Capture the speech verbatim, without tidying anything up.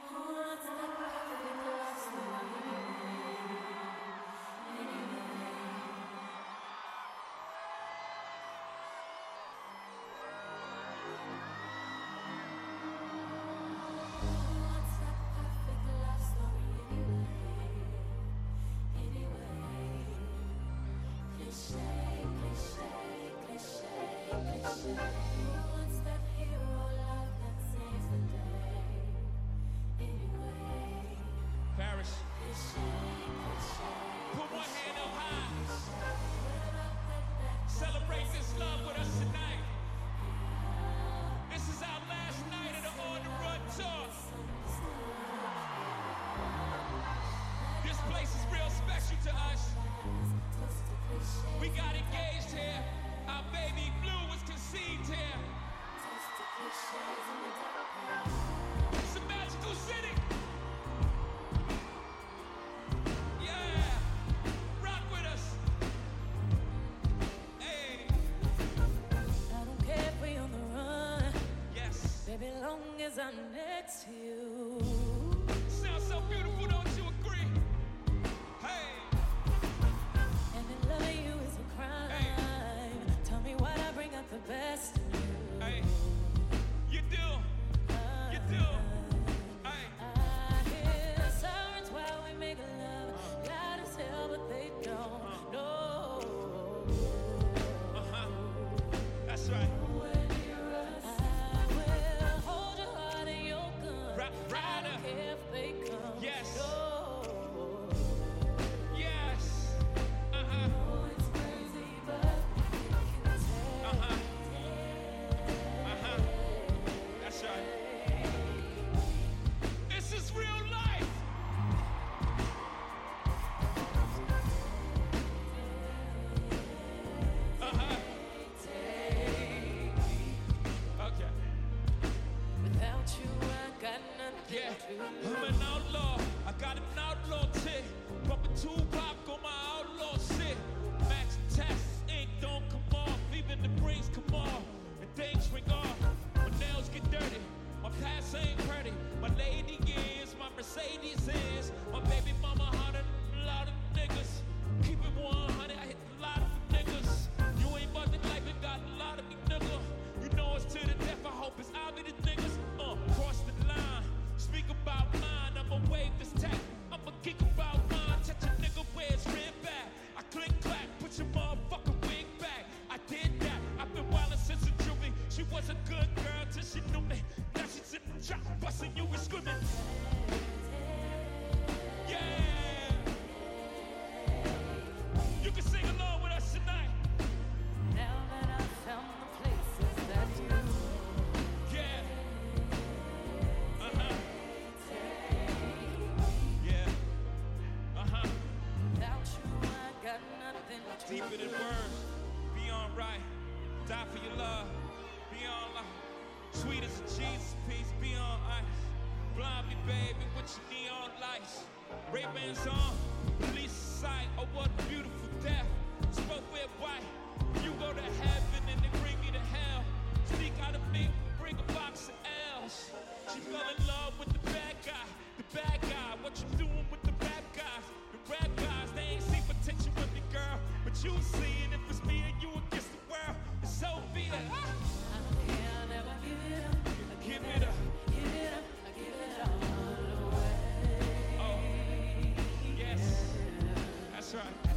Paris, put one hand up high. Celebrate this love with us tonight. This is our last night of the On the Run tour. This place is real special to us. We got engaged here. Our baby Blue was conceived here. It's a magical city. Yeah, rock with us. Hey. I don't care if we on the run. Yes. Baby, long as I'm next to you. Sounds so beautiful, don't you agree? Hey. And then loving you is a crime. Hey. Tell me why'd I bring out the best in you. Hey. You do. You do. Hey. I hear sirens while we make love. Loud as hell, but they don't know. Uh-huh. That's right. When you rush, I will hold your heart and your gun. Ra- I rider. don't care if they come. Yes. No. Yes. Uh-huh. Oh, it's crazy, but you can tell. Uh-huh. Uh-huh. That's right. This is real life. Uh-huh. Okay. Without you, I got nothing Yeah, to I'm lose. an outlaw. I got an outlaw tick. Bumping Tupac on my outlaw shit. Max tests, ink don't come off. Even the brains come off. And things ring off. My nails get dirty. My past ain't pretty. My lady is, my Mercedes is. My baby mama hotter than a lot of niggas. Keep it one hundred, I hit a lot of niggas. You ain't buzzing life and got a lot of me nigga. You know it's to the death, I hope it's I'll be the niggas. Uh, cross the line, speak about mine. I'ma wave this tech, I'ma geek about mine. Touch a nigga where it's red back. I click clack, put your motherfucking wig back. I did that, I've been wildin' since a juvie. She was a good girl till she knew me. Now she's in the trap, bustin' you and screaming. Yeah, you can sing along with us tonight. Now that I've found the places that you Yeah. Uh-huh. Yeah. Uh-huh. without you, I got nothing to Deeper than words. Be on right. Die for your love. Be on love. Sweet as a Jesus piece. Be on ice. Blind me, baby, with your neon lights. Ray-Bans on. Release sight. Oh, what a beautiful death. Spoke with white. You go to heaven and they bring me to hell. Sneak out of me, bring a box of L's. She fell in love with the bad guy, the bad guy. What you doing with the rap guys? The rap guys, they ain't see potential with me, girl. But you see it if it's me and you against the world. It's so be it. I don't care, I'll never give it up. I Give it up. Give it up, I give it all away. Oh, yes, that's right.